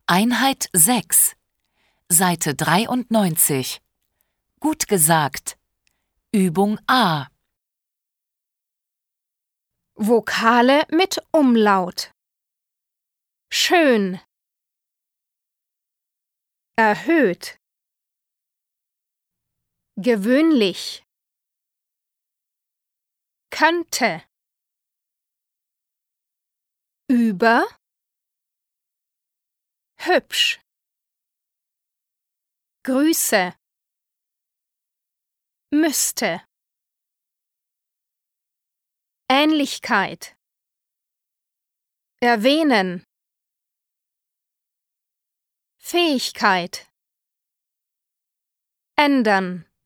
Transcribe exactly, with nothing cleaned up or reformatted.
Einheit sechs, Seite dreiundneunzig. Gut gesagt. Übung A. Vokale mit Umlaut. Schön. Erhöht. Gewöhnlich. Könnte. Über. Hübsch. Grüße. Müsste. Ähnlichkeit. Erwähnen. Fähigkeit. Ändern.